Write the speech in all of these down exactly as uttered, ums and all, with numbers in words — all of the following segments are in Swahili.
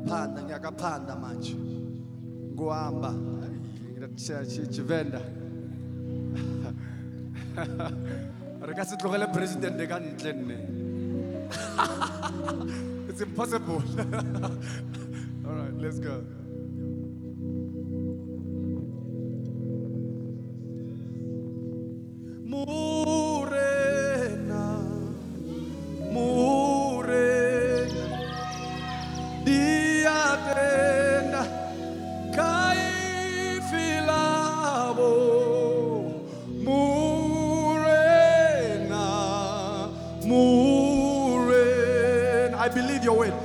Ngiyakaphanda ngiyakaphanda manje. Ngohamba. Ngirathi venda. Re ka se tlogele president ka ntle nne. It's impossible. All right, let's go. Morena, morena, diadena, kai filabo. Morena, morena, I believe your word.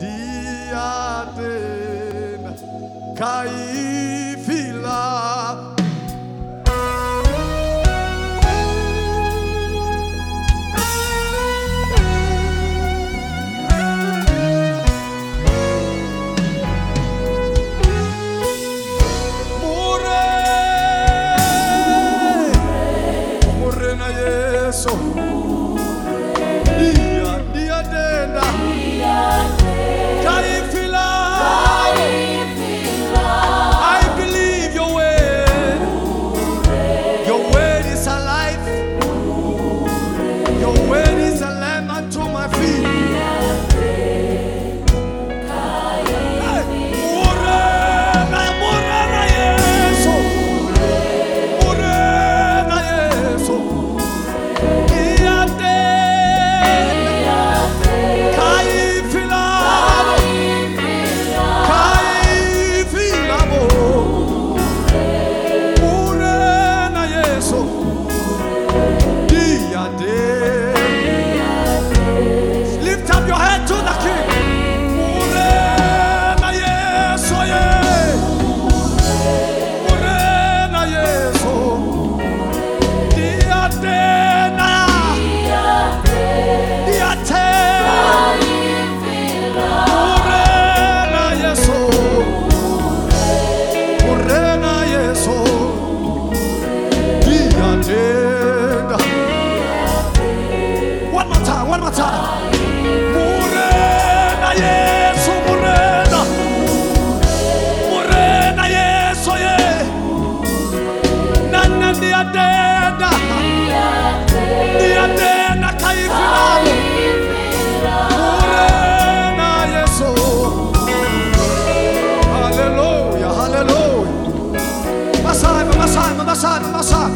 Diadena, kai filabo. So dia dia denda kai fila I believe your word your word is alive your word is a lamp unto my feet. Lift up your head to the King. Morena Yeso ye. Morena Yeso. Diadena. Diatena. Morena Yeso. Morena Yeso. Diadena. One more time, one more time. Morena Yesu, morena. Morena Yesu, yeah. Nana diadena. Diadena kaifilabo. Morena Yesu. Hallelujah, hallelujah. Masai, masai, masai, masai.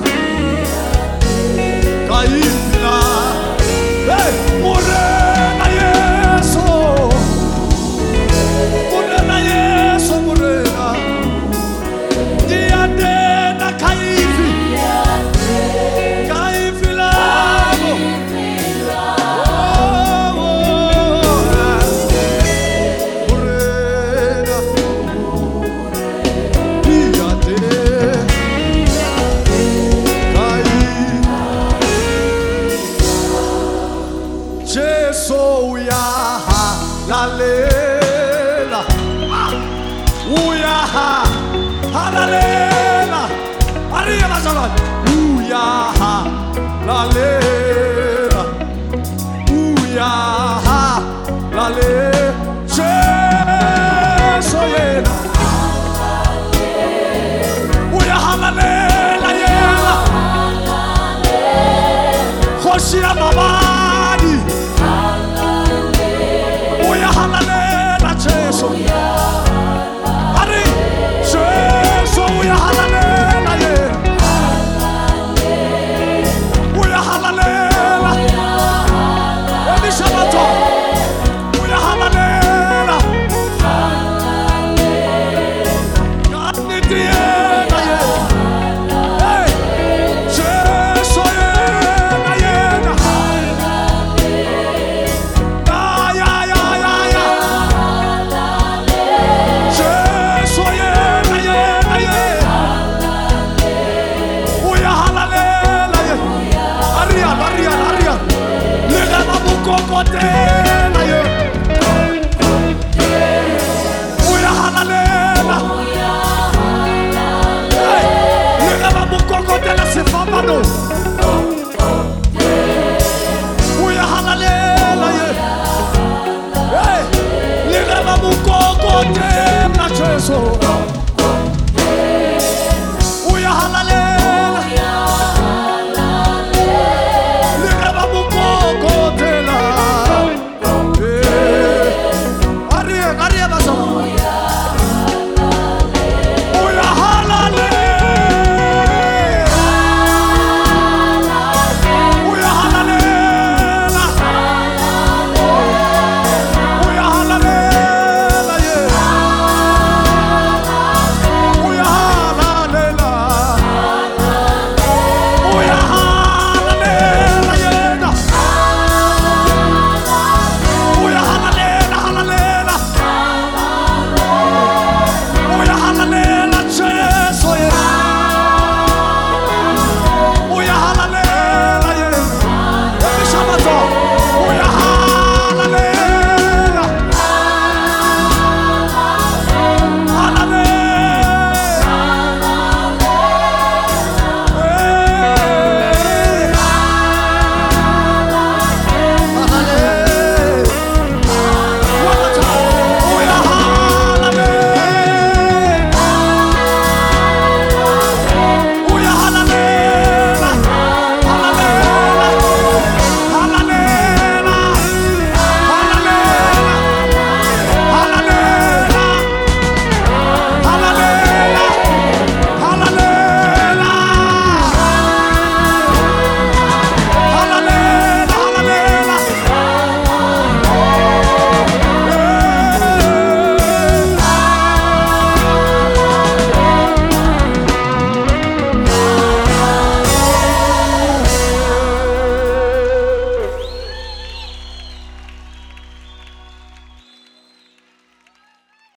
Kaifilabo. Hey, morena Yesu, morena Yesu, morena. Diadena kaifi, kaifi labo. Oh, morena, diadena kaifi. Jesu uyaha lalela, uyaha lalela, arriba salon, uyaha lalela, uyaha lalela, Jesu yena, uyaha lalela yena, Hoshia mabadi. Hallelujah, Jesus. Ari, Jesus, we hallelujah. We hallelujah. Every Shabbat, we hallelujah. God need the end. Hey, Jesus, yeah, yeah. Kote